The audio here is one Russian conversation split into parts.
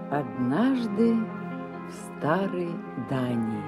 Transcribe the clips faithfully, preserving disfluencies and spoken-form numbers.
Однажды в старой Дании.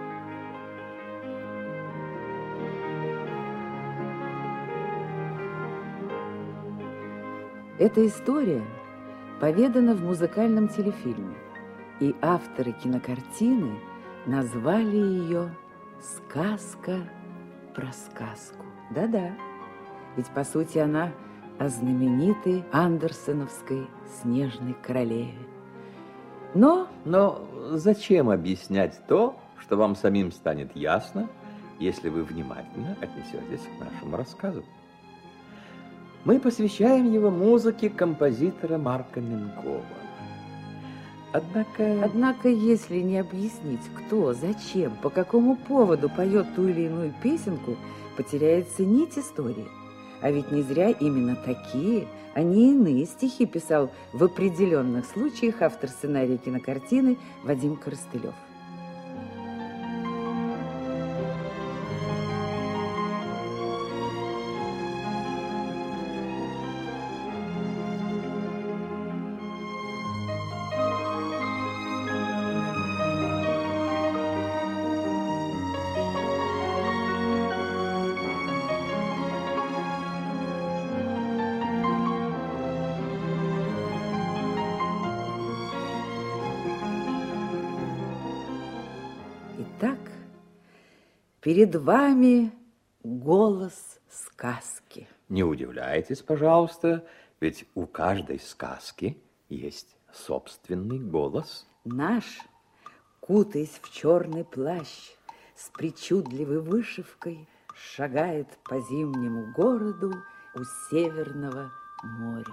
Эта история поведана в музыкальном телефильме, и авторы кинокартины назвали ее «Сказка про сказку». Да-да, ведь по сути она о знаменитой андерсеновской «Снежной королеве». Но... Но зачем объяснять то, что вам самим станет ясно, если вы внимательно отнесетесь к нашему рассказу? Мы посвящаем его музыке композитора Марка Менкова. Однако... Однако, если не объяснить, кто, зачем, по какому поводу поет ту или иную песенку, потеряется нить истории. А ведь не зря именно такие, а не иные стихи писал в определенных случаях автор сценария кинокартины Вадим Коростылев. Итак, перед вами голос сказки. Не удивляйтесь, пожалуйста, ведь у каждой сказки есть собственный голос. Наш, кутаясь в черный плащ, с причудливой вышивкой, шагает по зимнему городу у Северного моря.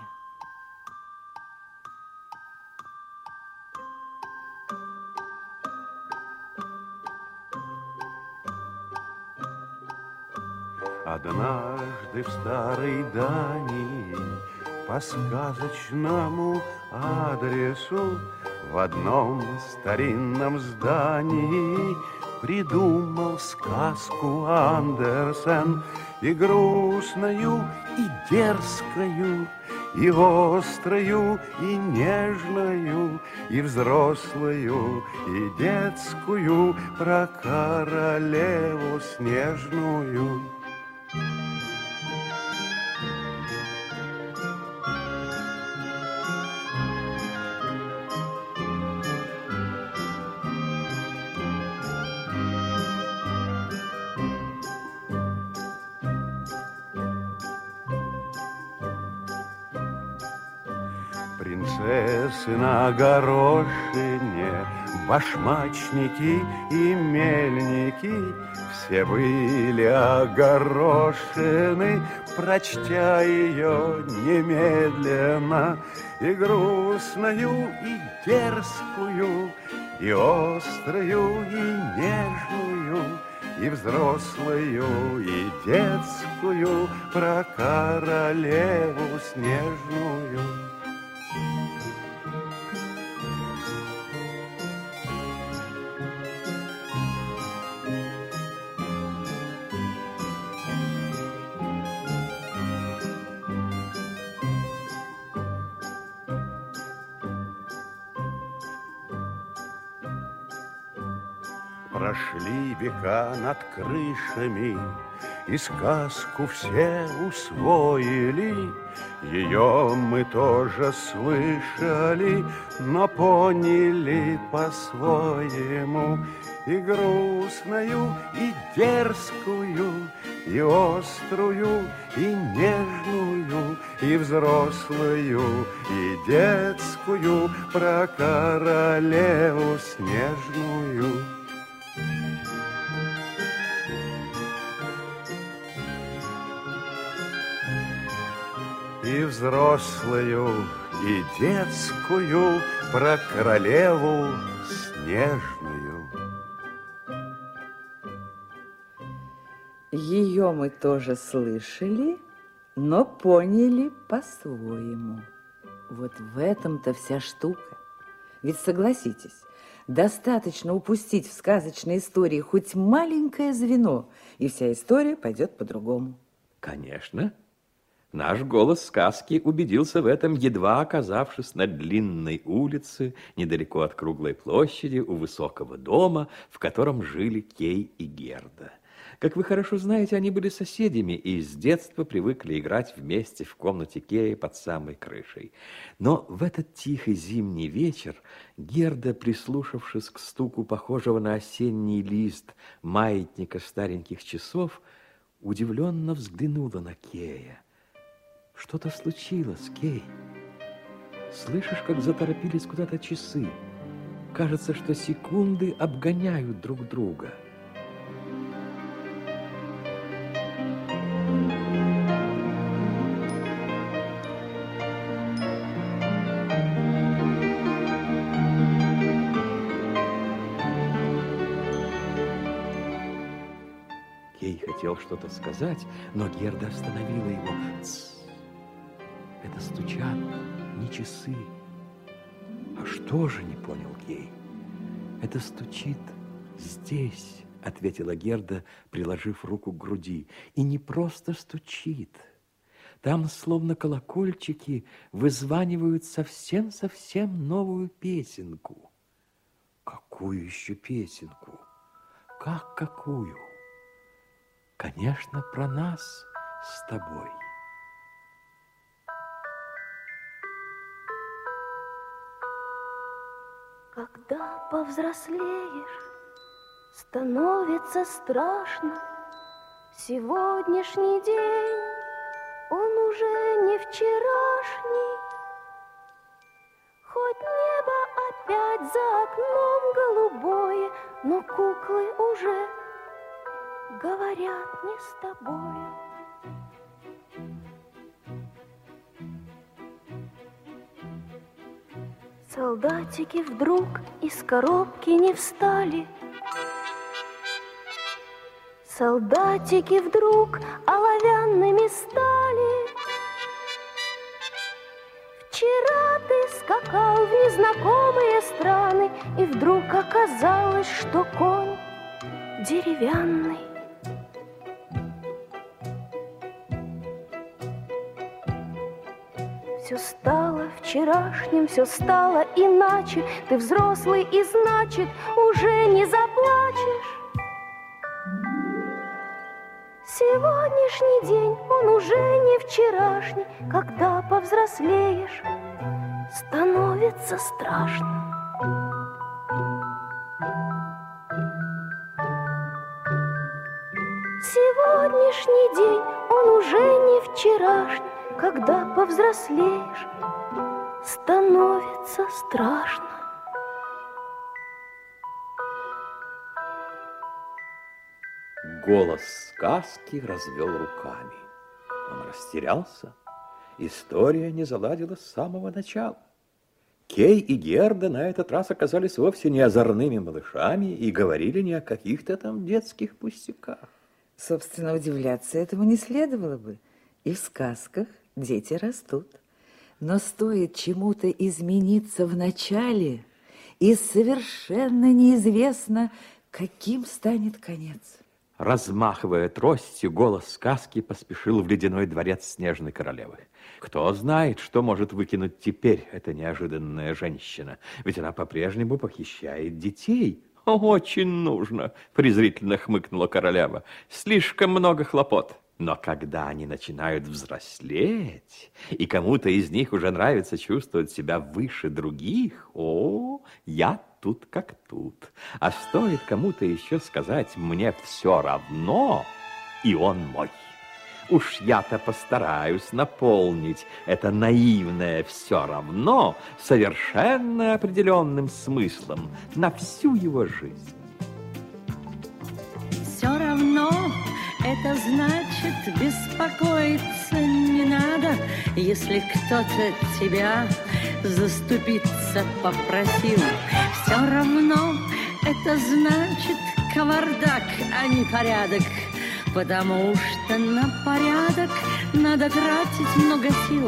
Однажды в старой Дании по сказочному адресу в одном старинном здании придумал сказку Андерсен, и грустную, и дерзкую, и острую, и нежную, и взрослую, и детскую, про королеву снежную. Принцессы на горошине, башмачники и мельники все были огорошены, прочтя ее немедленно, и грустную, и дерзкую, и острую, и нежную, и взрослую, и детскую, про королеву снежную. Прошли века над крышами, и сказку все усвоили. Ее мы тоже слышали, но поняли по-своему. И грустную, и дерзкую, и острую, и нежную, и взрослую, и детскую, про королеву снежную. И взрослую, и детскую, про королеву снежную. Ее мы тоже слышали, но поняли по-своему. Вот в этом-то вся штука. Ведь согласитесь, достаточно упустить в сказочной истории хоть маленькое звено, и вся история пойдет по-другому. Конечно. Наш голос сказки убедился в этом, едва оказавшись на длинной улице, недалеко от круглой площади, у высокого дома, в котором жили Кей и Герда. Как вы хорошо знаете, они были соседями и с детства привыкли играть вместе в комнате Кея под самой крышей. Но в этот тихий зимний вечер Герда, прислушавшись к стуку похожего на осенний лист маятника стареньких часов, удивленно взглянула на Кея. Что-то случилось, Кей. Слышишь, как заторопились куда-то часы? Кажется, что секунды обгоняют друг друга. Кей хотел что-то сказать, но Герда остановила его. Тссс. Это стучат не часы. А что же, не понял Кей? Это стучит здесь, ответила Герда, приложив руку к груди. И не просто стучит. Там, словно колокольчики, вызванивают совсем-совсем новую песенку. Какую еще песенку? Как какую? Конечно, про нас с тобой. Когда повзрослеешь, становится страшно. Сегодняшний день, он уже не вчерашний. Хоть небо опять за окном голубое, но куклы уже говорят не с тобою. Солдатики вдруг из коробки не встали. Солдатики вдруг оловянными стали. Вчера ты скакал в незнакомые страны, и вдруг оказалось, что конь деревянный. Все стало вчерашним, все стало иначе. Ты взрослый, и значит, уже не заплачешь. Сегодняшний день, он уже не вчерашний. Когда повзрослеешь, становится страшно. Сегодняшний день, он уже не вчерашний. Когда повзрослеешь, становится страшно. Голос сказки развел руками. Он растерялся. История не заладилась с самого начала. Кей и Герда на этот раз оказались вовсе не озорными малышами и говорили не о каких-то там детских пустяках. Собственно, удивляться этому не следовало бы. И в сказках дети растут. Но стоит чему-то измениться в начале, и совершенно неизвестно, каким станет конец. Размахивая тростью, голос сказки поспешил в ледяной дворец Снежной Королевы. Кто знает, что может выкинуть теперь эта неожиданная женщина, ведь она по-прежнему похищает детей. Очень нужно, презрительно хмыкнула королева. Слишком много хлопот. Но когда они начинают взрослеть, и кому-то из них уже нравится чувствовать себя выше других, о, я тут как тут. А стоит кому-то еще сказать «мне все равно», и он мой. Уж я-то постараюсь наполнить это наивное «все равно» совершенно определенным смыслом на всю его жизнь. Все равно это значит, беспокоиться не надо, если кто-то тебя заступиться попросил. Все равно это значит кавардак, а не порядок, потому что на порядок надо тратить много сил.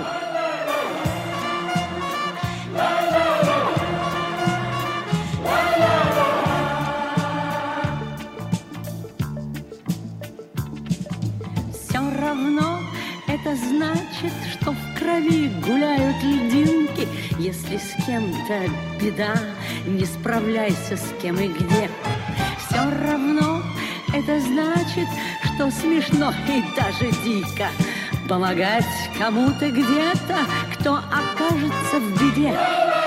Все равно это значит, значит, что в крови гуляют льдинки. Если с кем-то беда, не справляйся с кем и где. Все равно это значит, что смешно и даже дико помогать кому-то где-то, кто окажется в беде.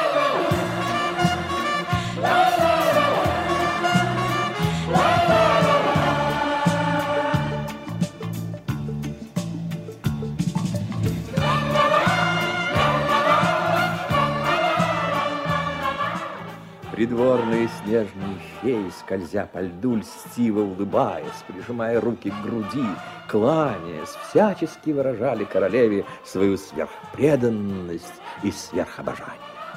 Придворные снежные феи, скользя по льду, льстиво улыбаясь, прижимая руки к груди, кланяясь, всячески выражали королеве свою сверхпреданность и сверхобожание.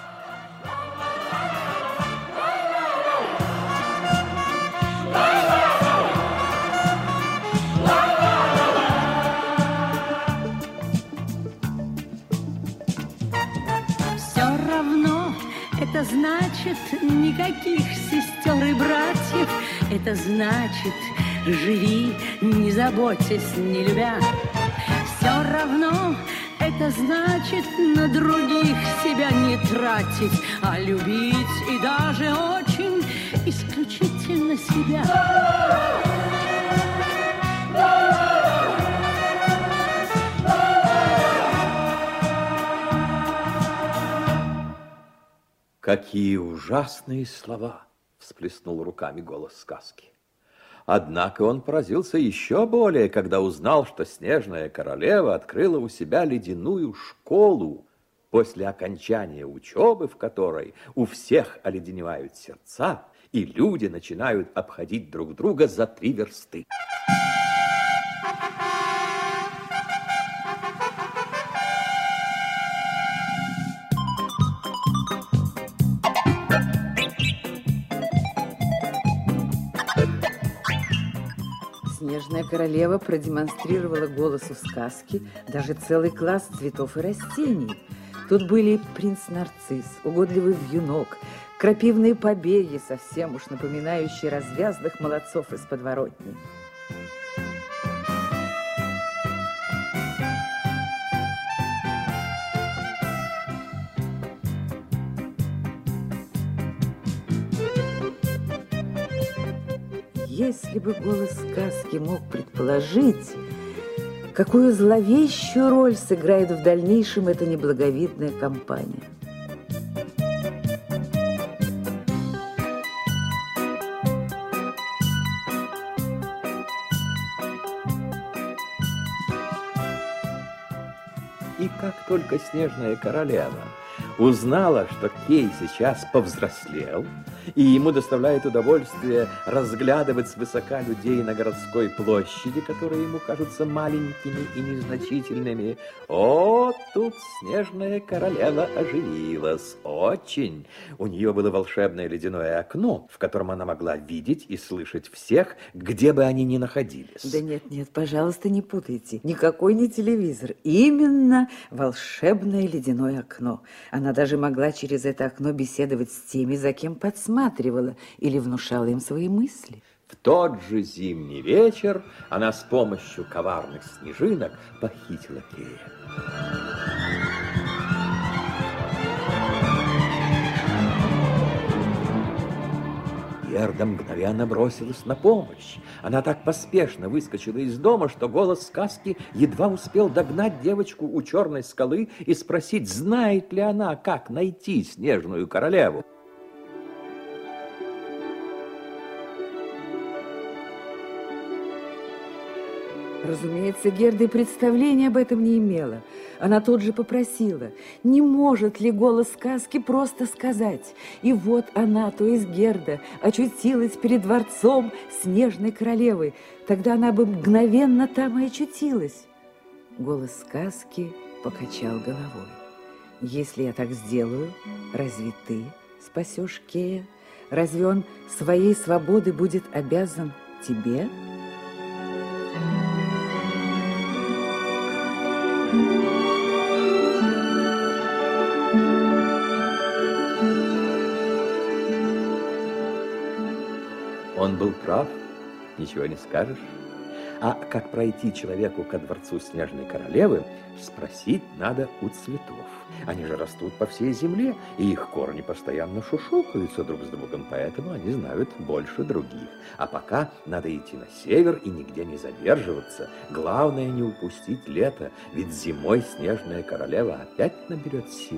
Это значит никаких сестер и братьев. Это значит живи, не заботясь, не любя. Все равно это значит на других себя не тратить, а любить и даже очень исключительно себя. Какие ужасные слова! Всплеснул руками голос сказки. Однако он поразился еще более, когда узнал, что снежная королева открыла у себя ледяную школу, после окончания учебы, в которой у всех оледеневают сердца, и люди начинают обходить друг друга за три версты. Снежная королева продемонстрировала голосу сказки даже целый класс цветов и растений. Тут были принц Нарцисс, угодливый вьюнок, крапивные побеги, совсем уж напоминающие развязных молодцов из подворотни. Если бы голос сказки мог предположить, какую зловещую роль сыграет в дальнейшем эта неблаговидная компания. И как только снежная королева узнала, что Кей сейчас повзрослел, и ему доставляет удовольствие разглядывать свысока людей на городской площади, которые ему кажутся маленькими и незначительными. О, тут снежная королева оживилась. Очень. У нее было волшебное ледяное окно, в котором она могла видеть и слышать всех, где бы они ни находились. Да нет, нет, пожалуйста, не путайте. Никакой не телевизор. Именно волшебное ледяное окно. Она даже могла через это окно беседовать с теми, за кем подсматривала или внушала им свои мысли. В тот же зимний вечер она с помощью коварных снежинок похитила Кея. Герда мгновенно бросилась на помощь. Она так поспешно выскочила из дома, что голос сказки едва успел догнать девочку у черной скалы и спросить, знает ли она, как найти снежную королеву. Разумеется, Герда и представления об этом не имела. Она тут же попросила, не может ли голос сказки просто сказать. И вот она, то есть Герда, очутилась перед дворцом снежной королевы. Тогда она бы мгновенно там и очутилась. Голос сказки покачал головой. Если я так сделаю, разве ты спасешь Кея? Разве он своей свободы будет обязан тебе? Он был прав, ничего не скажешь. А как пройти человеку ко дворцу Снежной Королевы, спросить надо у цветов. Они же растут по всей земле, и их корни постоянно шушукаются друг с другом, поэтому они знают больше других. А пока надо идти на север и нигде не задерживаться. Главное не упустить лето, ведь зимой Снежная Королева опять наберет сил.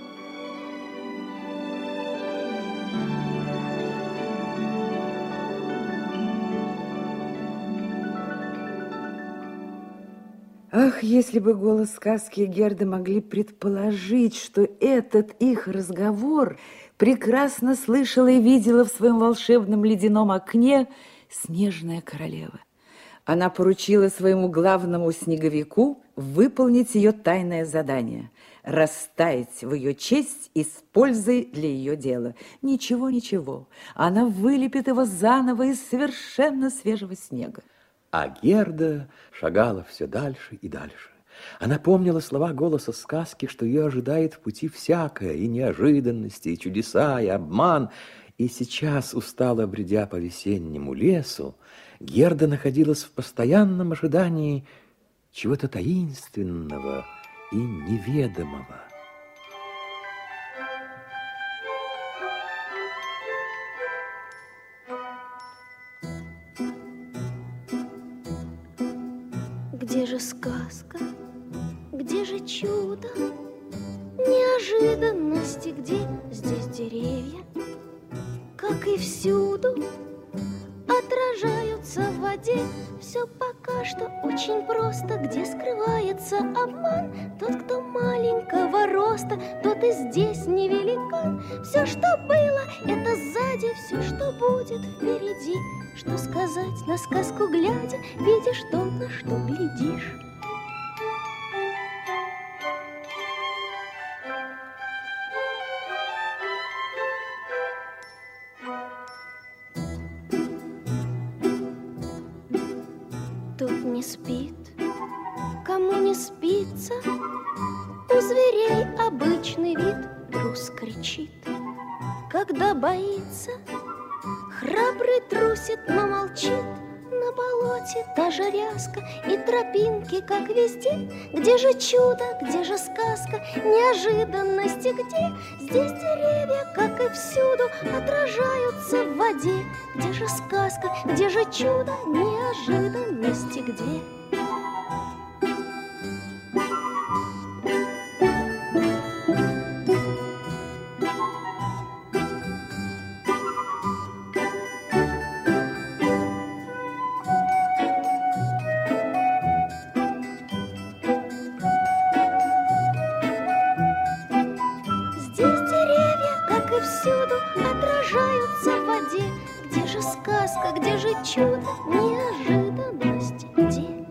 Ах, если бы голос сказки и Герда могли предположить, что этот их разговор прекрасно слышала и видела в своем волшебном ледяном окне Снежная Королева. Она поручила своему главному снеговику выполнить ее тайное задание – растаять в ее честь и с пользой для ее дела. Ничего, ничего, она вылепит его заново из совершенно свежего снега. А Герда шагала все дальше и дальше. Она помнила слова голоса сказки, что ее ожидает в пути всякое, и неожиданности, и чудеса, и обман. И сейчас, устало бредя по весеннему лесу, Герда находилась в постоянном ожидании чего-то таинственного и неведомого. Где же сказка? Где же чудо? Неожиданности где? Здесь деревья, как и всюду, отражаются в воде. Все пока что очень просто. Где скрывается обман? Тот, кто маленького роста, тот и здесь не великан. Все, что было, это сзади, все, что будет впереди. Что сказать на сказку глядя, видишь то, на что глядишь. Тут не спит, кому не спится, у зверей обычный вид. Трус кричит, когда боится, храбрый трусит, но молчит. На болоте та же ряска и тропинки, как везде. Где же чудо, где же сказка, неожиданности где? Здесь деревья, как и всюду, отражаются в воде. Где же сказка, где же чудо, неожиданности где? Всюду отражаются в воде. Где же сказка, где же чудо, неожиданность где?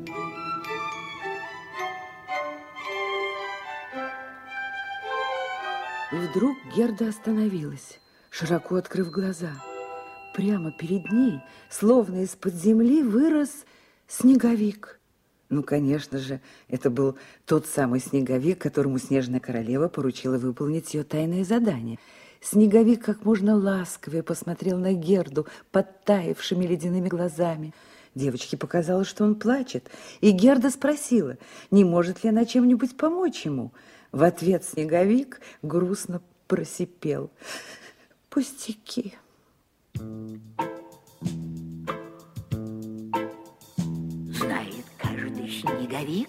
И вдруг Герда остановилась, широко открыв глаза. Прямо перед ней, словно из-под земли, вырос снеговик. Ну, конечно же, это был тот самый снеговик, которому Снежная Королева поручила выполнить ее тайное задание. Снеговик как можно ласковее посмотрел на Герду подтаявшими ледяными глазами. Девочке показалось, что он плачет, и Герда спросила, не может ли она чем-нибудь помочь ему. В ответ Снеговик грустно просипел: пустяки. Знает каждый снеговик,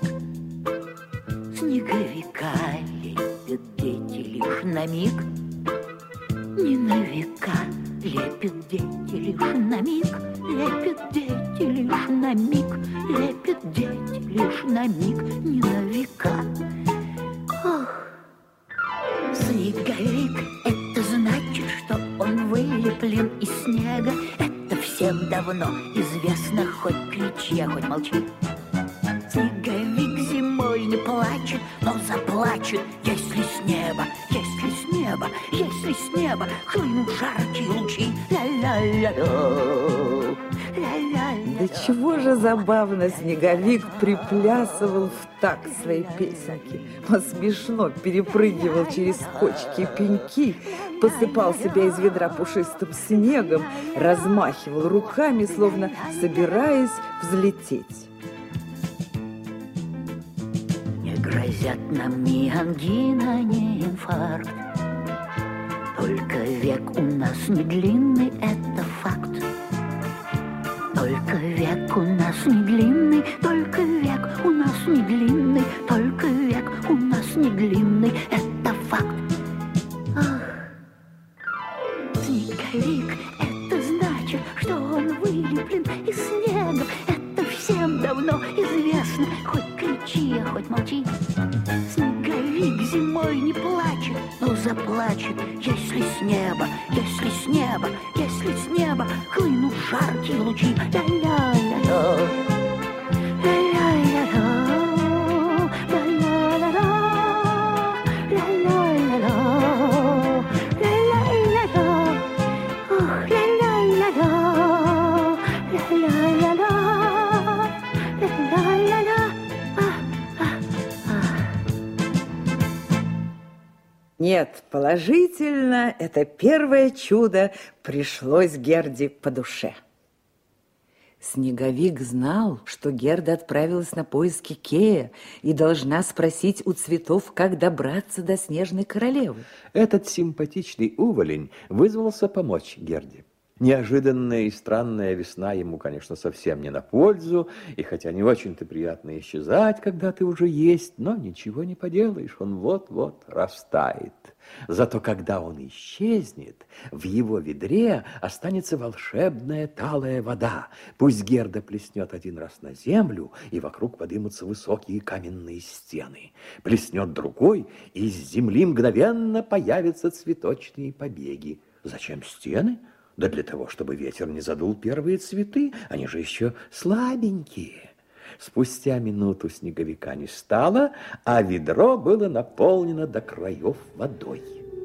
снеговика лепят дети лишь на миг. Не на века лепят дети лишь на миг, лепят дети лишь на миг, лепят дети лишь на миг, не на века. Ох, снеговик, это значит, что он вылеплен из снега. Это всем давно известно, хоть кричи, а хоть молчи. Снеговик зимой не плачет, но заплачет, если с неба, если с неба, если с неба хлынут жаркие лучи. Ля-ля-ля-ля, ля-ля-ля. Да чего же забавно Снеговик приплясывал в такт своей песенки. Он смешно перепрыгивал через кочки и пеньки, посыпал себя из ведра пушистым снегом, размахивал руками, словно собираясь взлететь. грозят нам ни ангина, ни инфаркт. Только век у нас не длинный, это факт. Только век у нас не длинный, только век у нас не длинный, только век у нас не длинный, это факт. Ах, снеговик, это значит, что он вылеплен из снега. Это всем давно известно, хоть кричи, а хоть молчи. Снеговик зимой не плачет, но заплачет, если с неба, если с неба, если с неба хлынут жаркие лучи. Ля-ля-ля-ля, ля-ля-ля-ля, ля-ля-ля-ля, ля-ля-ля-ля, ля-ля-ля-ля, ох, ля-ля-ля-ля, ля-ля-ля-ля, ля-ля-ля-ля. Нет, положительно, это первое чудо пришлось Герде по душе. Снеговик знал, что Герда отправилась на поиски Кея и должна спросить у цветов, как добраться до Снежной Королевы. Этот симпатичный уволень вызвался помочь Герде. Неожиданная и странная весна ему, конечно, совсем не на пользу, и хотя не очень-то приятно исчезать, когда ты уже есть, но ничего не поделаешь, он вот-вот растает. Зато когда он исчезнет, в его ведре останется волшебная талая вода. Пусть Герда плеснет один раз на землю, и вокруг подымутся высокие каменные стены. Плеснет другой, и из земли мгновенно появятся цветочные побеги. Зачем стены? Да для того, чтобы ветер не задул первые цветы, они же еще слабенькие. Спустя минуту снеговика не стало, а ведро было наполнено до краев водой.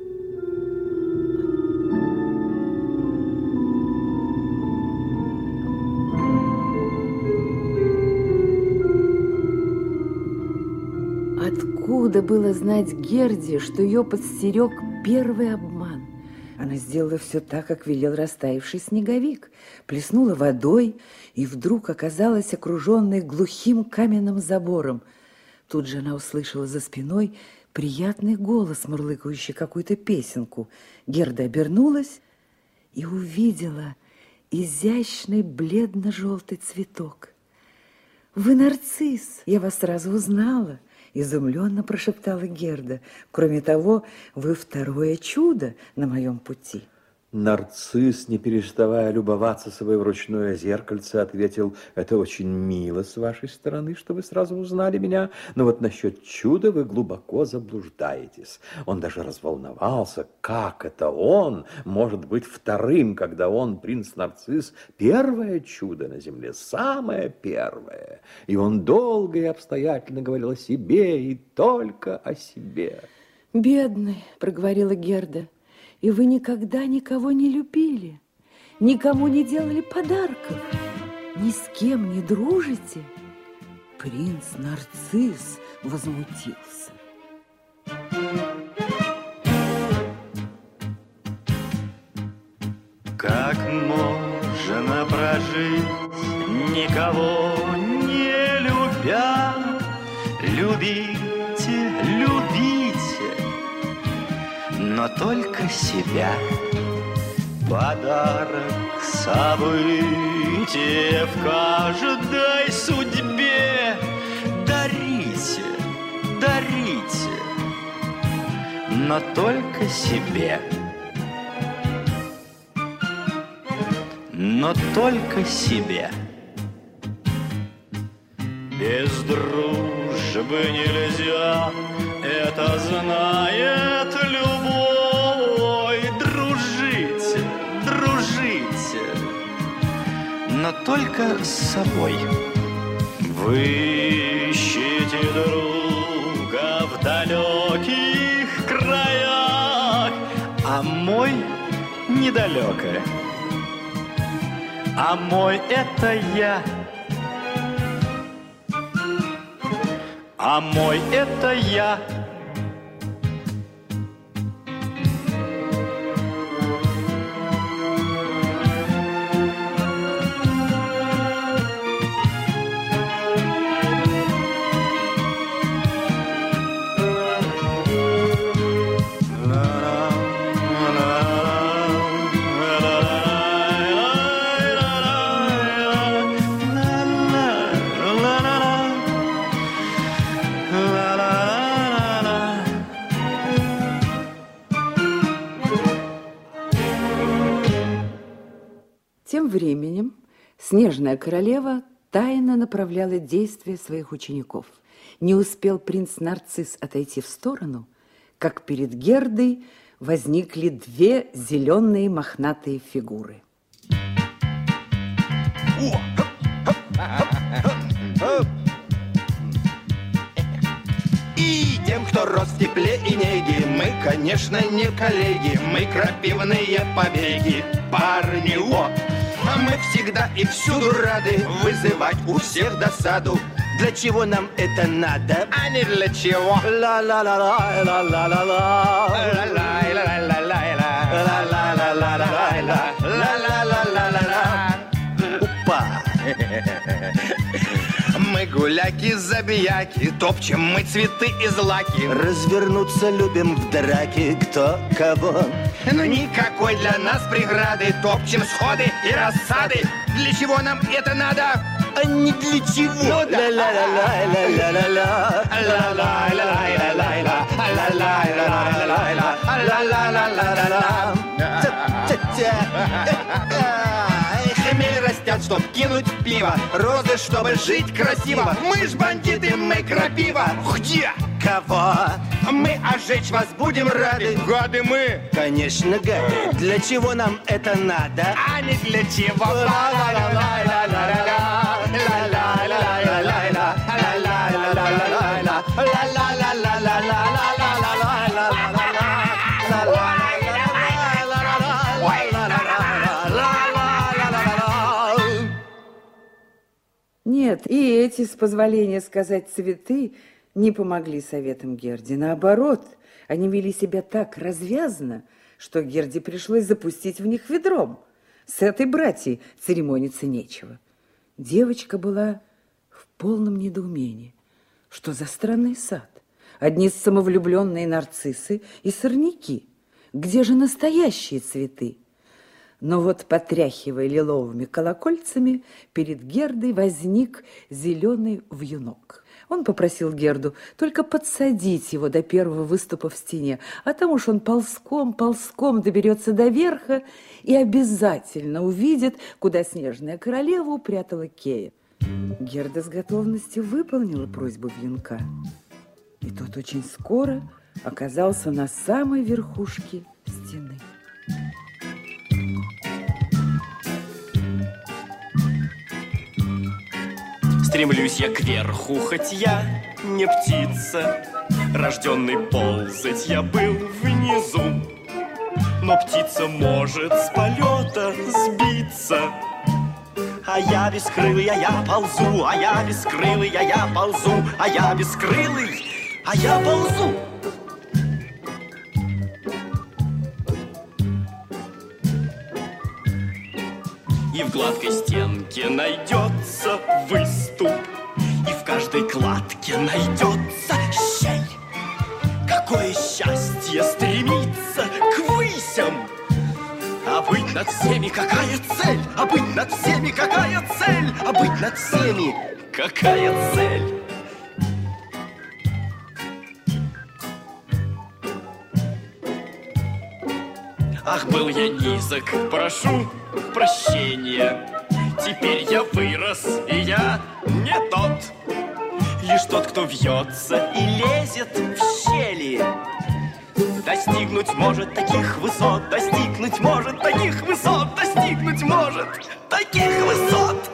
Откуда было знать Герде, что ее подстерег первый обман? Она сделала все так, как велел растаявший снеговик, плеснула водой и вдруг оказалась окруженной глухим каменным забором. Тут же она услышала за спиной приятный голос, мурлыкающий какую-то песенку. Герда обернулась и увидела изящный бледно-желтый цветок. «Вы нарцисс, я вас сразу узнала!» Изумленно прошептала Герда. «Кроме того, вы второе чудо на моем пути». Нарцисс, не переставая любоваться собой в ручное зеркальце, ответил: «Это очень мило с вашей стороны, что вы сразу узнали меня, но вот насчет чуда вы глубоко заблуждаетесь». Он даже разволновался, как это он может быть вторым, когда он, принц Нарцисс, первое чудо на земле, самое первое. И он долго и обстоятельно говорил о себе и только о себе. «Бедный», — проговорила Герда, — «и вы никогда никого не любили, никому не делали подарков, ни с кем не дружите?» Принц Нарцисс возмутился. Как можно прожить, никого не любя? Любите, любите, но только себя. Подарок события в каждой судьбе. Дарите, дарите, но только себе. Но только себе. Без дружбы нельзя, это знает любой. Дружите, дружите, но только с собой. Вы ищете друга в далеких краях, а мой недалеко. А мой это я. А мой это я. Тем временем снежная королева тайно направляла действия своих учеников. Не успел принц Нарцисс отойти в сторону, как перед Гердой возникли две зеленые мохнатые фигуры. И тем, кто рос в тепле и неге, мы, конечно, не коллеги, мы крапивные побеги, парни, о! А мы всегда и всюду рады вызывать у всех досаду. Для чего нам это надо? А не для чего. Ла-ла-ла-ла, ла-ла-ла-ла, ла-ла-ла-ла-ла-ла, ла-ла-ла-ла-ла-ла. Упа! Мы гуляки, забияки, топчем мы цветы и злаки. Развернуться любим в драке, кто кого. Но никакой для нас преграды, топчем сходы и рассады. Для чего нам это надо? А не для чего. Ну да. Хмель растят, чтоб кинуть пиво, розы, чтобы жить красиво. Мы ж бандиты, мы крапива. Где? Кого? Мы ожечь вас будем рады. Гады мы? Конечно, гады. Для чего нам это надо? А не для чего. Нет, и эти, с позволения сказать, цветы не помогли советам Герде. Наоборот, они вели себя так развязно, что Герде пришлось запустить в них ведром. С этой братьей церемониться нечего. Девочка была в полном недоумении. Что за странный сад? Одни самовлюбленные нарциссы и сорняки. Где же настоящие цветы? Но вот, потряхивая лиловыми колокольцами, перед Гердой возник зеленый вьюнок. Он попросил Герду только подсадить его до первого выступа в стене, а там уж он ползком-ползком доберется до верха и обязательно увидит, куда снежная королева упрятала Кея. Герда с готовностью выполнила просьбу вьюнка, и тот очень скоро оказался на самой верхушке стены. Стремлюсь я кверху, хоть я не птица, рожденный ползать я был внизу. Но птица может с полета сбиться, а я бескрылый, а я ползу, а я бескрылый, а я ползу, а я бескрылый, а я ползу. И в гладкой стенке найдется выступ, и в каждой кладке найдется щель. Какое счастье стремиться к высям! А быть над всеми какая цель? А быть над всеми какая цель? А быть над всеми какая цель? Ах, был я низок, прошу прощения. Теперь я вырос, и я не тот. Лишь тот, кто вьется и лезет в щели, достигнуть может таких высот, достигнуть может таких высот, достигнуть может таких высот.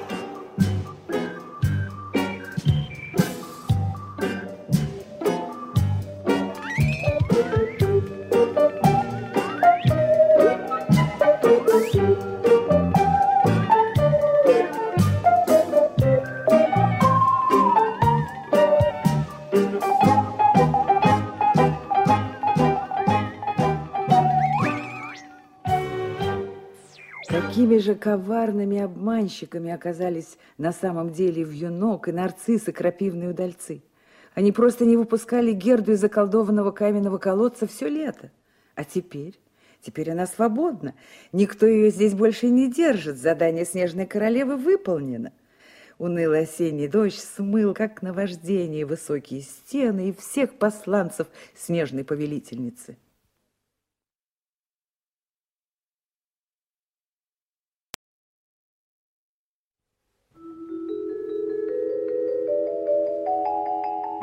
Какими же коварными обманщиками оказались на самом деле вьюнок и нарциссы, крапивные удальцы. Они просто не выпускали Герду из заколдованного каменного колодца все лето. А теперь, теперь она свободна. Никто ее здесь больше не держит. Задание снежной королевы выполнено. Унылый осенний дождь смыл, как наваждение, высокие стены и всех посланцев снежной повелительницы.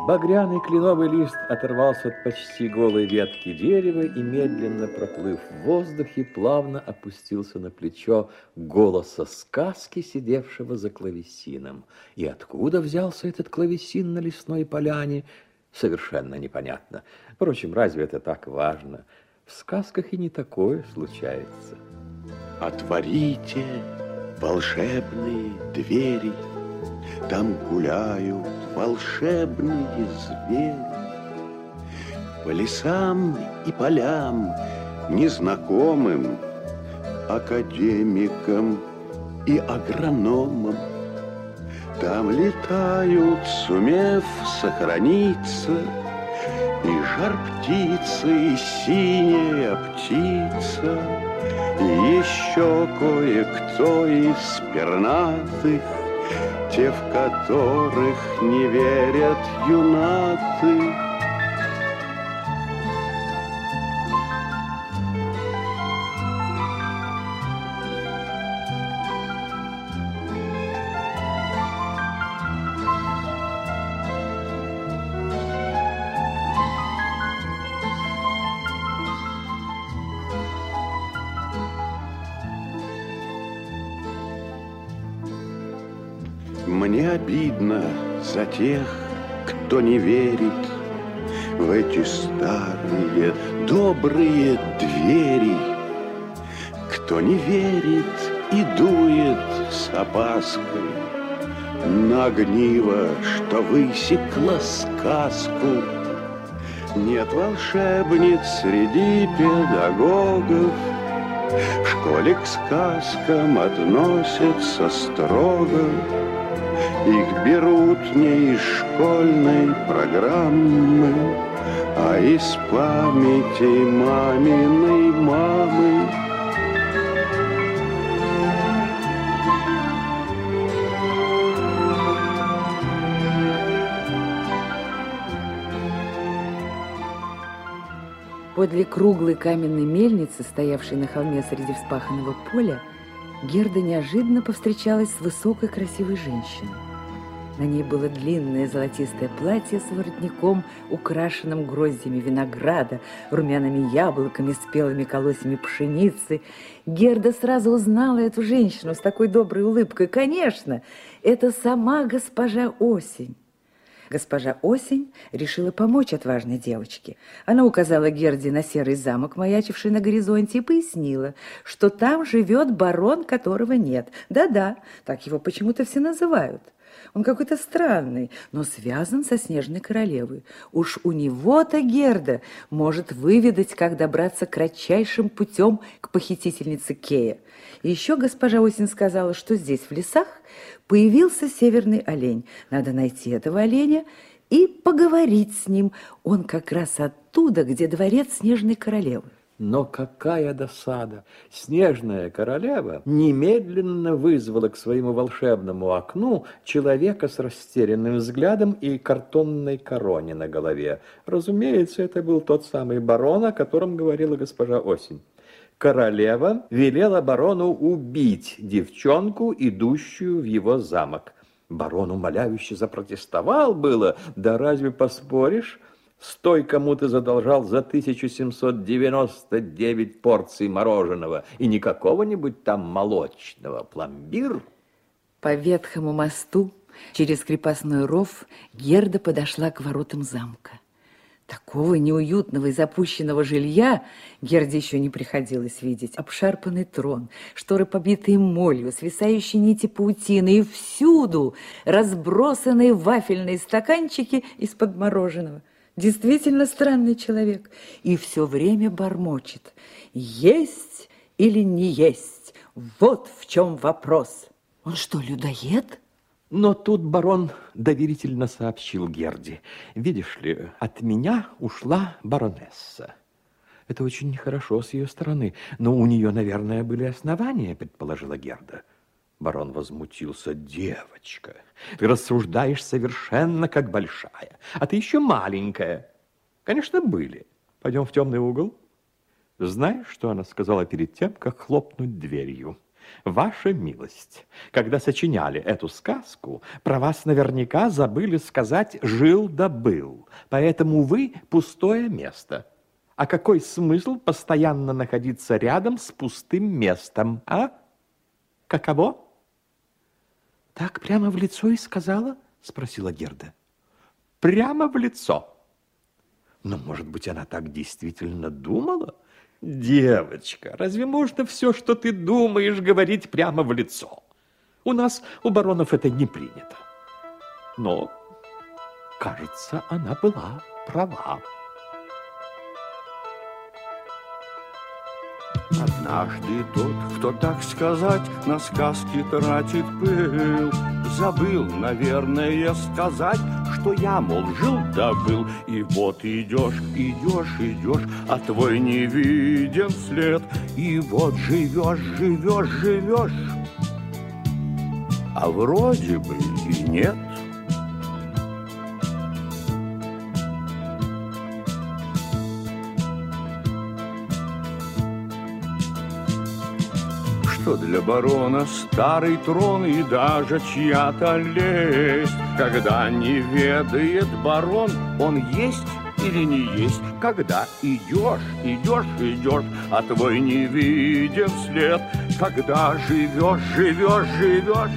Багряный кленовый лист оторвался от почти голой ветки дерева и, медленно проплыв в воздухе, плавно опустился на плечо голоса сказки, сидевшего за клавесином. И откуда взялся этот клавесин на лесной поляне, совершенно непонятно. Впрочем, разве это так важно? В сказках и не такое случается. Отворите волшебные двери, там гуляют волшебные звери. По лесам и полям незнакомым, академикам и агрономам. Там летают, сумев сохраниться, и жар-птица, и синяя птица, и еще кое-кто из пернатых, те, в которых не верят юнаты. Мне обидно за тех, кто не верит в эти старые добрые двери, кто не верит и дует с опаской на огниво, что высекла сказку. Нет волшебниц среди педагогов, в школе к сказкам относятся строго. Их берут не из школьной программы, а из памяти маминой мамы. Подле круглой каменной мельницы, стоявшей на холме среди вспаханного поля, Герда неожиданно повстречалась с высокой красивой женщиной. На ней было длинное золотистое платье с воротником, украшенным гроздьями винограда, румяными яблоками, спелыми колосьями пшеницы. Герда сразу узнала эту женщину с такой доброй улыбкой. Конечно, это сама госпожа Осень. Госпожа Осень решила помочь отважной девочке. Она указала Герде на серый замок, маячивший на горизонте, и пояснила, что там живет барон, которого нет. Да-да, так его почему-то все называют. Он какой-то странный, но связан со Снежной Королевой. Уж у него-то Герда может выведать, как добраться кратчайшим путем к похитительнице Кея. И еще госпожа Осень сказала, что здесь, в лесах, появился северный олень. Надо найти этого оленя и поговорить с ним. Он как раз оттуда, где дворец Снежной Королевы. Но какая досада! Снежная королева немедленно вызвала к своему волшебному окну человека с растерянным взглядом и картонной короне на голове. Разумеется, это был тот самый барон, о котором говорила госпожа Осень. Королева велела барону убить девчонку, идущую в его замок. Барон умоляюще запротестовал было, да разве поспоришь? Стой, кому ты задолжал за тысячу семьсот девяносто девять порций мороженого, и не какого-нибудь там молочного, пломбир. По ветхому мосту через крепостной ров Герда подошла к воротам замка. Такого неуютного и запущенного жилья Герде еще не приходилось видеть. Обшарпанный трон, шторы, побитые молью, свисающие нити паутины, и всюду разбросанные вафельные стаканчики из-под мороженого. Действительно странный человек. И все время бормочет. Есть или не есть? Вот в чем вопрос. Он что, людоед? Но тут барон доверительно сообщил Герде. Видишь ли, от меня ушла баронесса. Это очень нехорошо с ее стороны, но у нее, наверное, были основания, предположила Герда. Барон возмутился. Девочка, ты рассуждаешь совершенно как большая, а ты еще маленькая. Конечно, были. Пойдем в темный угол. Знаешь, что она сказала перед тем, как хлопнуть дверью? Ваша милость, когда сочиняли эту сказку, про вас наверняка забыли сказать «жил да был», поэтому вы пустое место. А какой смысл постоянно находиться рядом с пустым местом, а? Каково? Так прямо в лицо и сказала? Спросила Герда. Прямо в лицо. Но, может быть, она так действительно думала? Девочка, разве можно все, что ты думаешь, говорить прямо в лицо? У нас, у баронов, это не принято. Но, кажется, она была права. Однажды тот, кто, так сказать, на сказки тратит пыл, забыл, наверное, сказать, что я, мол, жил да был. И вот идешь, идешь, идешь, а твой не виден след. И вот живешь, живешь, живешь, а вроде бы и нет. Что для барона старый трон и даже чья-то лесть, когда не ведает барон, он есть или не есть. Когда идешь, идешь, идешь, а твой не виден след. Когда живешь, живешь, живешь,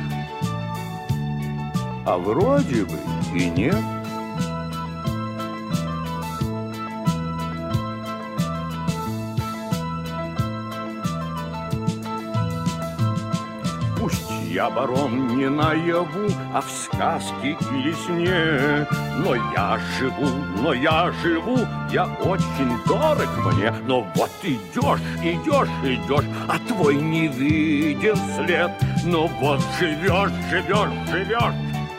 а вроде бы и нет. Я, барон, не наяву, а в сказке или сне. Но я живу, но я живу, я очень дорог мне. Но вот идешь, идешь, идешь, а твой не виден след. Но вот живешь, живешь, живешь,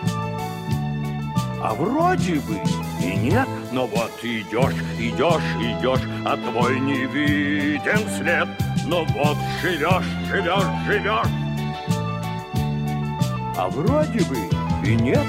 а вроде бы и нет. Но вот идешь, идешь, идешь, а твой не виден след. Но вот живешь, живешь, живешь, а вроде бы и нет.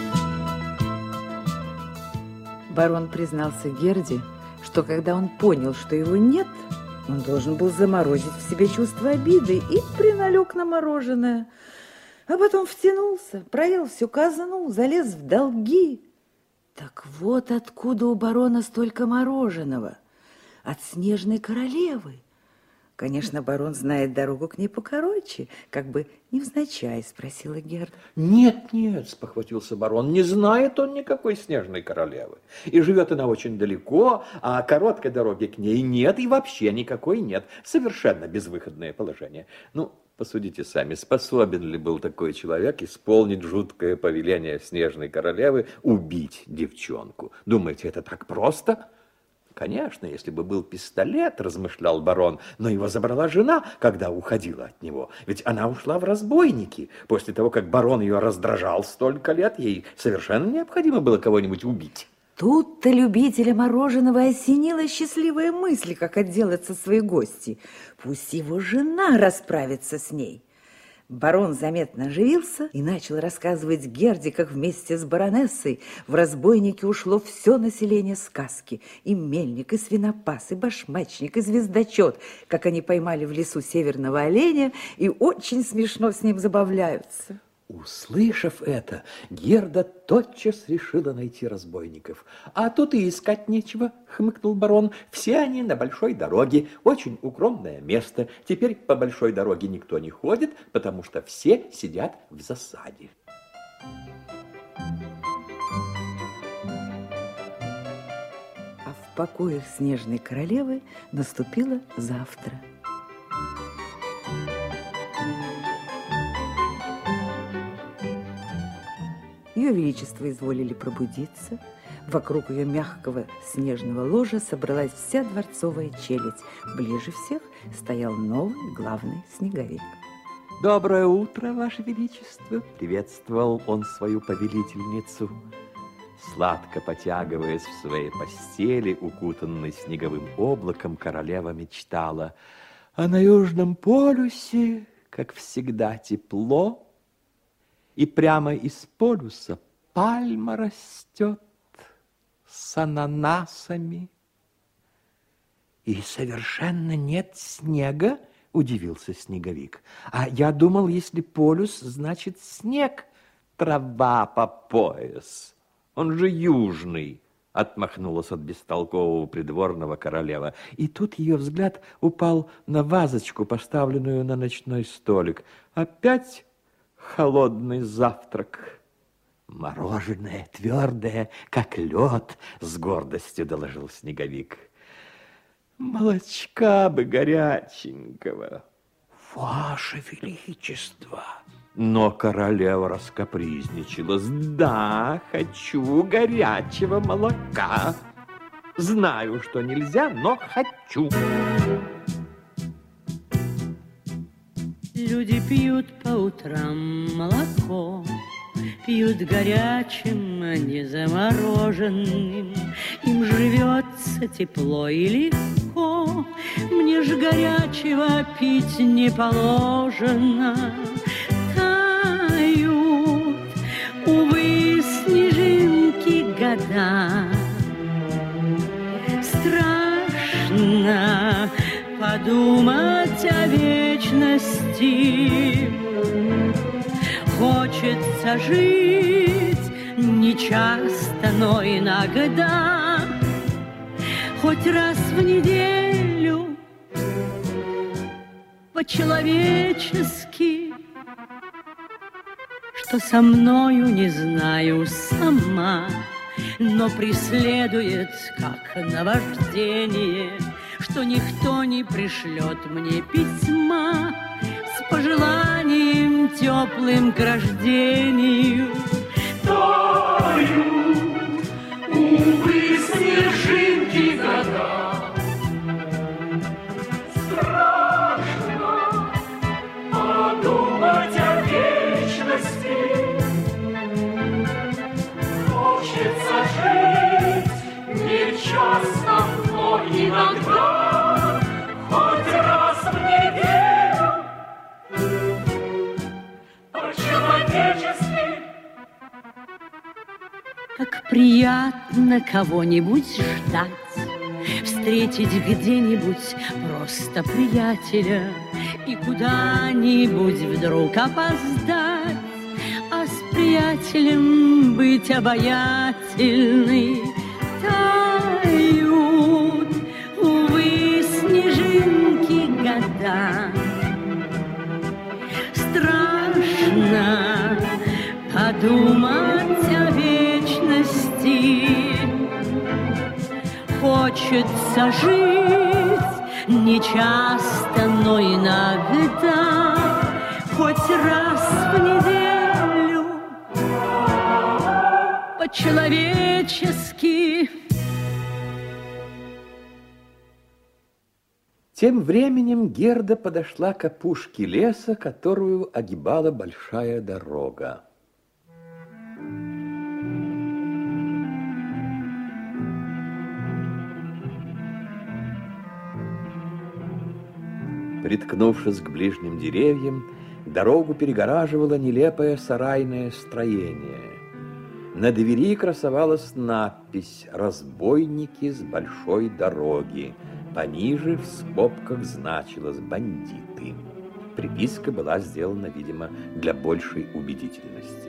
Барон признался Герде, что когда он понял, что его нет, он должен был заморозить в себе чувство обиды и приналег на мороженое. А потом втянулся, проел всю казну, залез в долги. Так вот откуда у барона столько мороженого. От снежной королевы. Конечно, барон знает дорогу к ней покороче, как бы невзначай, спросила Герда. Нет, нет, спохватился барон, не знает он никакой снежной королевы. И живет она очень далеко, а короткой дороги к ней нет, и вообще никакой нет. Совершенно безвыходное положение. Ну, посудите сами, способен ли был такой человек исполнить жуткое повеление снежной королевы убить девчонку? Думаете, это так просто? Конечно, если бы был пистолет, размышлял барон, но его забрала жена, когда уходила от него. Ведь она ушла в разбойники. После того, как барон ее раздражал столько лет, ей совершенно необходимо было кого-нибудь убить. Тут-то любителя мороженого осенила счастливая мысль, как отделаться своей гости. Пусть его жена расправится с ней. Барон заметно оживился и начал рассказывать Герде, как вместе с баронессой в разбойники ушло все население сказки. И мельник, и свинопас, и башмачник, и звездочет, как они поймали в лесу северного оленя и очень смешно с ним забавляются. Услышав это, Герда тотчас решила найти разбойников. А тут и искать нечего, хмыкнул барон. Все они на большой дороге, очень укромное место. Теперь по большой дороге никто не ходит, потому что все сидят в засаде. А в покоях снежной королевы наступило завтра. Ее величество изволили пробудиться. Вокруг ее мягкого снежного ложа собралась вся дворцовая челядь. Ближе всех стоял новый главный снеговик. Доброе утро, Ваше Величество! Приветствовал он свою повелительницу. Сладко потягиваясь в своей постели, укутанной снеговым облаком, королева мечтала: а на Южном полюсе, как всегда, тепло, и прямо из полюса пальма растет с ананасами. И совершенно нет снега, удивился Снеговик. А я думал, если полюс, значит снег, трава по пояс. Он же южный. Отмахнулась от бестолкового придворного королева. И тут ее взгляд упал на вазочку, поставленную на ночной столик. Опять холодный завтрак. Мороженое твердое, как лед, с гордостью доложил Снеговик. Молочка бы горяченького. Ваше Величество! Но королева раскапризничалась. Да, хочу горячего молока. Знаю, что нельзя, но хочу. Люди пьют по утрам молоко, пьют горячим, а не замороженным. Им живется тепло и легко. Мне ж горячего пить не положено. Тают, увы, снежинки года. Страшно подумать о вечности. Хочется жить не часто, но иногда, хоть раз в неделю, по-человечески, что со мною не знаю сама, но преследует, как наваждение, что никто не пришлет мне письма с пожеланием теплым к рождению. Тают, увы, снежинки года. Страшно подумать о вечности. Хочется жить не часто, но иногда, хоть раз в неделю, по-человечески. Как приятно кого-нибудь ждать, встретить где-нибудь просто приятеля и куда-нибудь вдруг опоздать, а с приятелем быть обаятельной. Тают, увы, снежинки года. Страшно подумать о вечности. Хочется жить не часто, но иногда, хоть раз в неделю, по-человечески. Тем временем Герда подошла к опушке леса, которую огибала большая дорога. Приткнувшись к ближним деревьям, дорогу перегораживало нелепое сарайное строение. На двери красовалась надпись «Разбойники с большой дороги». Пониже в скобках значилось «Бандиты». Приписка была сделана, видимо, для большей убедительности.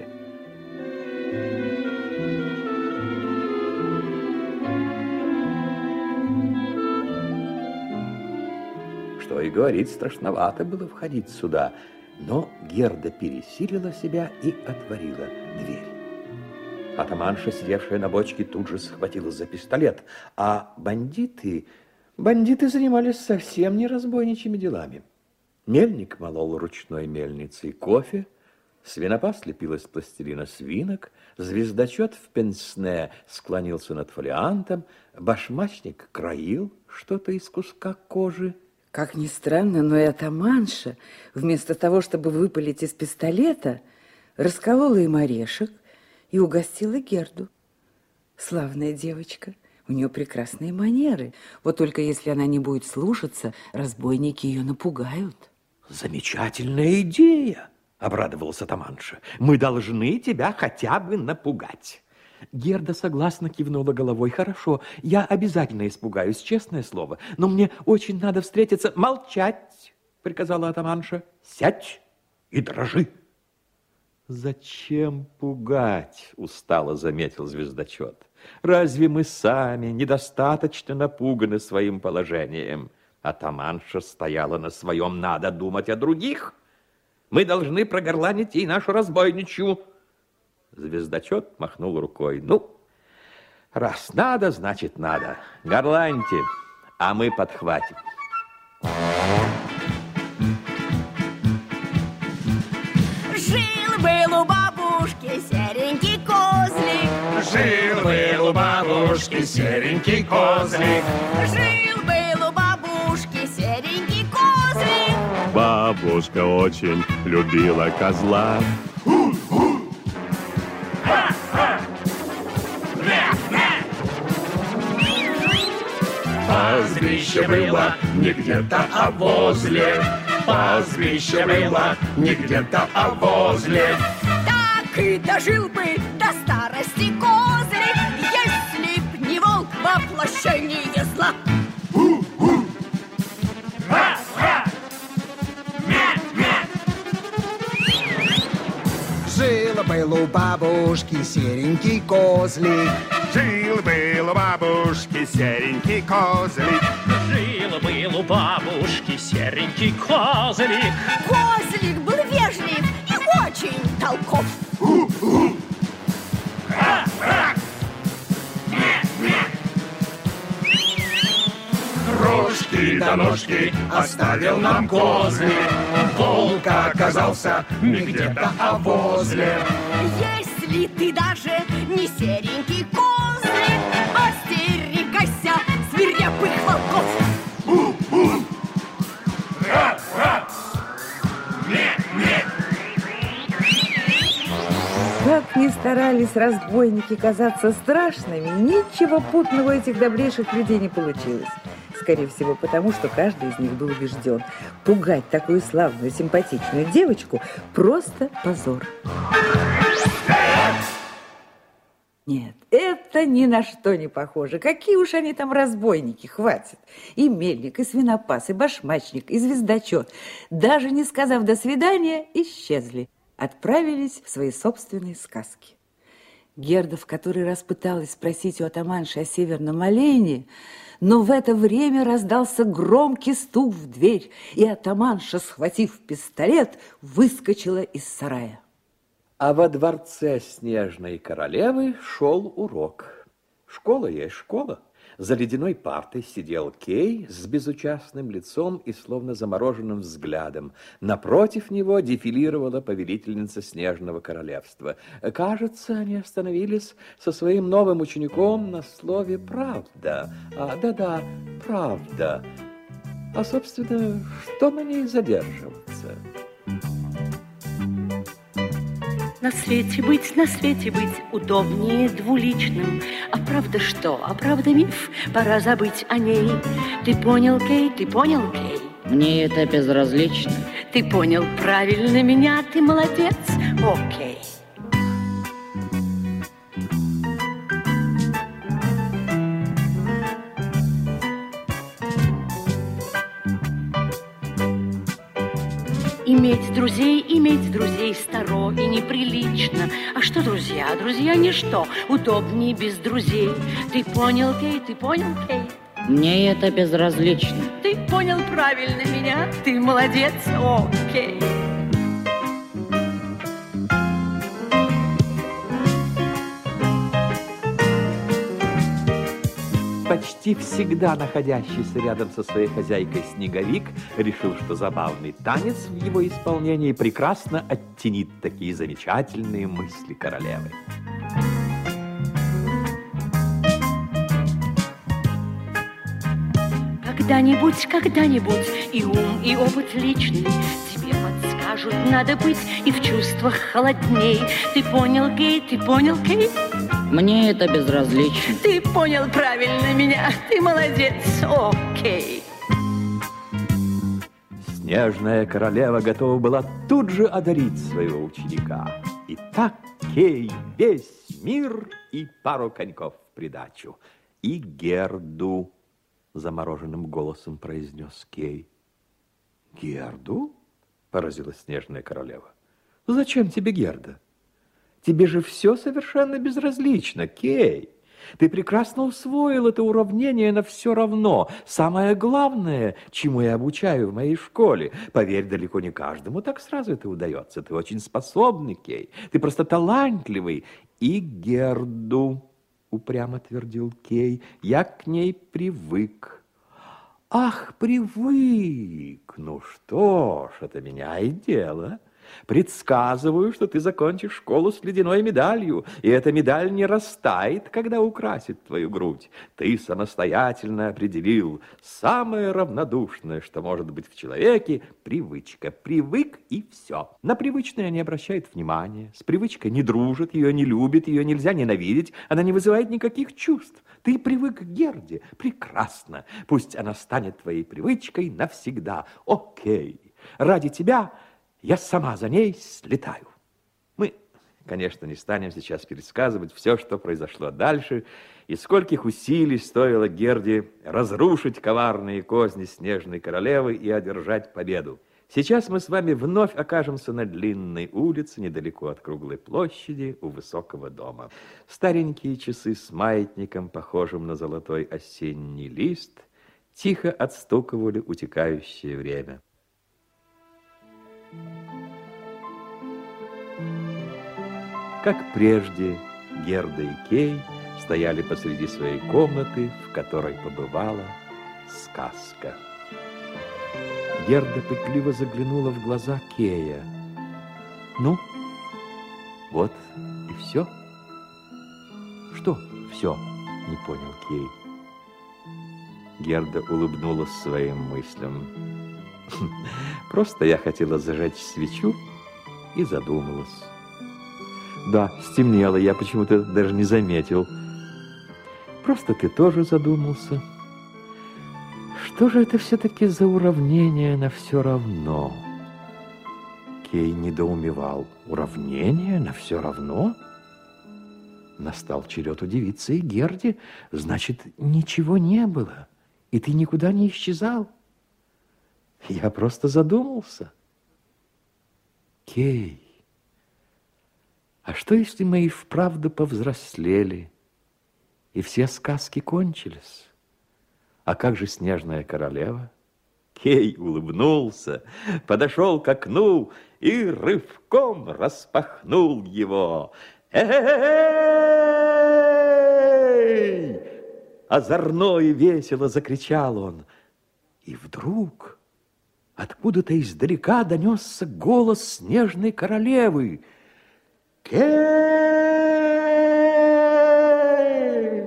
Что и говорить, страшновато было входить сюда, но Герда пересилила себя и отворила дверь. Атаманша, сидевшая на бочке, тут же схватилась за пистолет, а бандиты... Бандиты занимались совсем не разбойничьими делами. Мельник молол ручной мельницей кофе, свинопас лепил из пластилина свинок, звездочет в пенсне склонился над фолиантом, башмачник краил что-то из куска кожи. Как ни странно, но и атаманша, вместо того, чтобы выпалить из пистолета, расколола им орешек и угостила Герду. Славная девочка. У нее прекрасные манеры. Вот только если она не будет слушаться, разбойники ее напугают. Замечательная идея, обрадовалась атаманша. Мы должны тебя хотя бы напугать. Герда согласно кивнула головой. Хорошо, я обязательно испугаюсь, честное слово. Но мне очень надо встретиться. Молчать, приказала атаманша. Сядь и дрожи. Зачем пугать, устало заметил звездочет. Разве мы сами недостаточно напуганы своим положением? Атаманша стояла на своем, надо думать о других. Мы должны прогорланить ей нашу разбойничью. Звездочет махнул рукой. Ну, раз надо, значит надо. Горланьте, а мы подхватим. Жил-был у бабушки серенький козлик. Жил-был у бабушки серенький козлик. Жил-был у бабушки серенький козлик. Бабушка очень любила козла. Пастбище было не где-то, а возле. Пастбище было не где-то, а возле. Так и дожил бы до старости козлик, если б не волк воплощение зла. Жил-был у бабушки серенький козлик. Жил-был у бабушки серенький козлик. Жил-был у бабушки серенький козлик. Козлик был вежлив и очень толков. Рожки до ножки оставил нам козлик. Волк оказался не где-то, а возле. Если ты даже не серенький козлик, остерегайся свирепых волков. Как ни старались разбойники казаться страшными, ничего путного у этих добрейших людей не получилось. Скорее всего, потому что каждый из них был убежден, пугать такую славную, симпатичную девочку просто позор. Нет, это ни на что не похоже. Какие уж они там разбойники, хватит. И мельник, и свинопас, и башмачник, и звездочет, даже не сказав «до свидания», исчезли. Отправились в свои собственные сказки. Герда в который раз пыталась спросить у атаманши о северном олене, но в это время раздался громкий стук в дверь, и атаманша, схватив пистолет, выскочила из сарая. А во дворце Снежной Королевы шел урок. Школа есть школа. За ледяной партой сидел Кей с безучастным лицом и словно замороженным взглядом. Напротив него дефилировала повелительница Снежного Королевства. Кажется, они остановились со своим новым учеником на слове «правда». А, да-да, «правда». А, собственно, что на ней задерживаться? На свете быть, на свете быть удобнее двуличным. А правда что? А правда миф? Пора забыть о ней. Ты понял, Кей? Ты понял, Кей? Мне это безразлично. Ты понял правильно меня, ты молодец. Окей. Иметь друзей, иметь друзей старо и неприлично. А что друзья? Друзья ничто, удобнее без друзей. Ты понял, Кей? Ты понял, Кей? Мне это безразлично. Ты понял правильно меня, ты молодец, окей. Почти всегда находящийся рядом со своей хозяйкой Снеговик решил, что забавный танец в его исполнении прекрасно оттенит такие замечательные мысли королевы. Когда-нибудь, когда-нибудь и ум, и опыт личный тебе подскажут, надо быть и в чувствах холодней. Ты понял, Кей? Ты понял, Кей? Мне это безразлично. Ты понял правильно меня, ты молодец, окей. Снежная королева готова была тут же одарить своего ученика. И так Кей весь мир и пару коньков в придачу. И Герду, замороженным голосом произнес Кей. Герду? Поразилась снежная королева. Зачем тебе Герда? Тебе же все совершенно безразлично, Кей. Ты прекрасно усвоил это уравнение на все равно. Самое главное, чему я обучаю в моей школе. Поверь, далеко не каждому так сразу это удается. Ты очень способный, Кей. Ты просто талантливый. И Герду, упрямо твердил Кей, я к ней привык. Ах, привык. Ну что ж, это меняет дело. Предсказываю, что ты закончишь школу с ледяной медалью, и эта медаль не растает, когда украсит твою грудь. Ты самостоятельно определил самое равнодушное, что может быть в человеке, привычка. Привык и все. На привычное не обращает внимания, с привычкой не дружит, ее не любит, ее нельзя ненавидеть, она не вызывает никаких чувств. Ты привык к Герде. Прекрасно. Пусть она станет твоей привычкой навсегда. Окей. Ради тебя я сама за ней слетаю. Мы, конечно, не станем сейчас пересказывать все, что произошло дальше, и скольких усилий стоило Герде разрушить коварные козни снежной королевы и одержать победу. Сейчас мы с вами вновь окажемся на длинной улице, недалеко от круглой площади, у высокого дома. Старенькие часы с маятником, похожим на золотой осенний лист, тихо отстукивали утекающее время. Как прежде, Герда и Кей стояли посреди своей комнаты, в которой побывала сказка. Герда пытливо заглянула в глаза Кея. Ну, вот и все. Что все? Не понял Кей. Герда улыбнулась своим мыслям. Просто я хотела зажечь свечу и задумалась. Да, стемнело, я почему-то даже не заметил. Просто ты тоже задумался. Что же это все-таки за уравнение на все равно? Кей недоумевал. Уравнение на все равно? Настал черед удивиться и Герде. Значит, ничего не было, и ты никуда не исчезал. Я просто задумался. Кей, а что, если мы и вправду повзрослели, и все сказки кончились? А как же снежная королева? Кей улыбнулся, подошел к окну и рывком распахнул его. Эй! Озорно и весело закричал он. И вдруг откуда-то издалека донесся голос снежной королевы. Кей!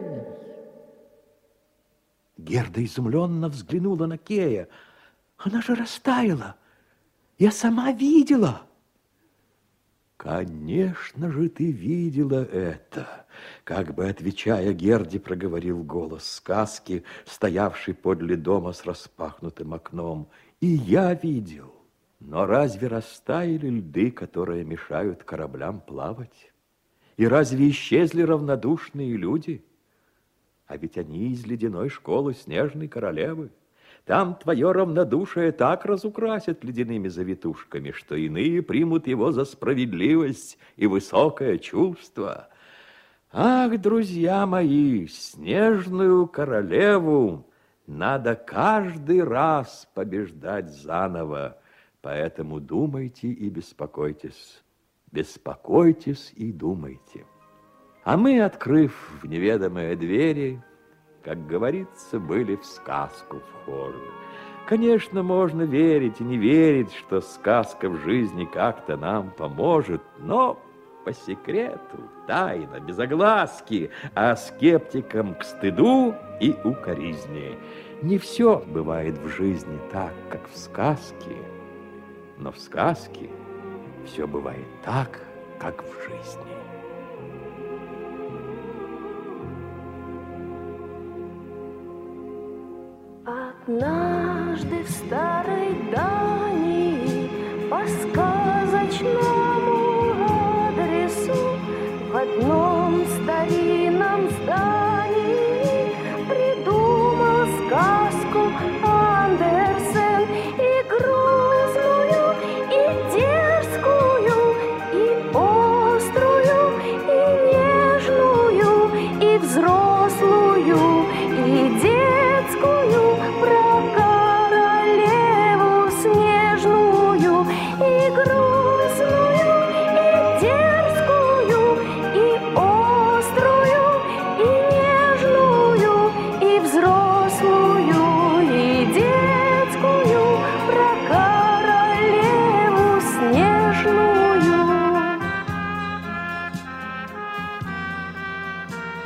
Герда изумленно взглянула на Кея. Она же растаяла. Я сама видела. Конечно же, ты видела это. Как бы отвечая Герде, проговорил голос сказки, стоявший подле дома с распахнутым окном. И я видел. Но разве растаяли льды, которые мешают кораблям плавать? И разве исчезли равнодушные люди? А ведь они из ледяной школы снежной королевы. Там твое равнодушие так разукрасят ледяными завитушками, что иные примут его за справедливость и высокое чувство. Ах, друзья мои, снежную королеву надо каждый раз побеждать заново. Поэтому думайте и беспокойтесь. Беспокойтесь и думайте. А мы, открыв в неведомые двери, как говорится, были в сказку вхожи. Конечно, можно верить и не верить, что сказка в жизни как-то нам поможет, но по секрету, тайно, без огласки, а скептикам к стыду и укоризне. Не все бывает в жизни так, как в сказке, но в сказке все бывает так, как в жизни. Однажды в старой Дании по сказочному адресу в одном старинном здании придумал сказку Андерсен. Игру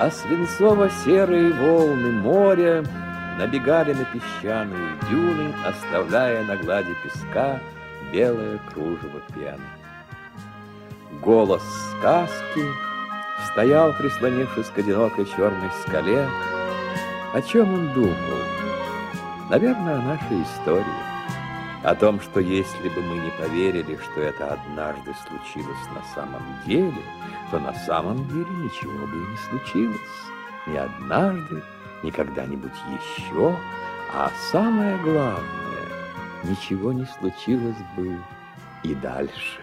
А свинцово-серые волны моря набегали на песчаные дюны, оставляя на глади песка белое кружево пены. Голос сказки стоял, прислонившись к одинокой черной скале. О чем он думал? Наверное, о нашей истории. О том, что если бы мы не поверили, что это однажды случилось на самом деле, то на самом деле ничего бы и не случилось. Ни однажды, ни когда-нибудь еще. А самое главное, ничего не случилось бы и дальше.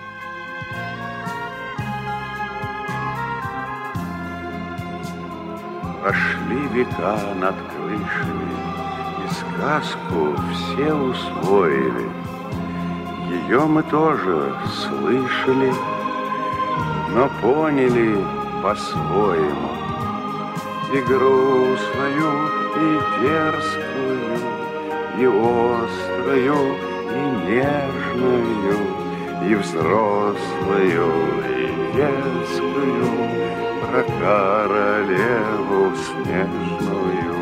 Прошли века над крышами, и сказку все усвоили. Ее мы тоже слышали, но поняли по-своему. И грустную, и дерзкую, и острую, и нежную, и взрослую, и детскую, про королеву снежную.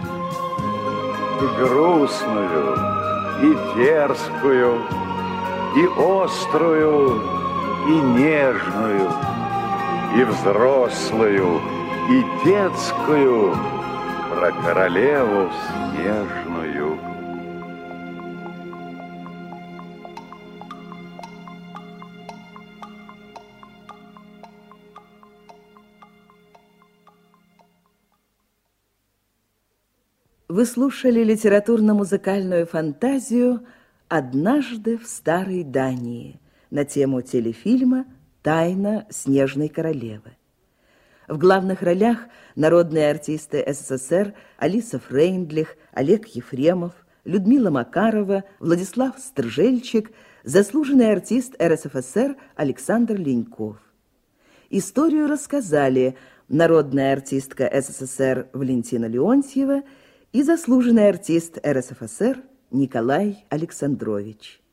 И грустную, и дерзкую, и острую, и нежную, и взрослую, и детскую, про королеву снежную. Вы слушали литературно-музыкальную фантазию «Однажды в старой Дании» на тему телефильма «Тайна снежной королевы». В главных ролях народные артисты СССР Алиса Фрейндлих, Олег Ефремов, Людмила Макарова, Владислав Стржельчик, заслуженный артист РСФСР Александр Леньков. Историю рассказали народная артистка СССР Валентина Леонтьева и заслуженный артист РСФСР Николай Александрович.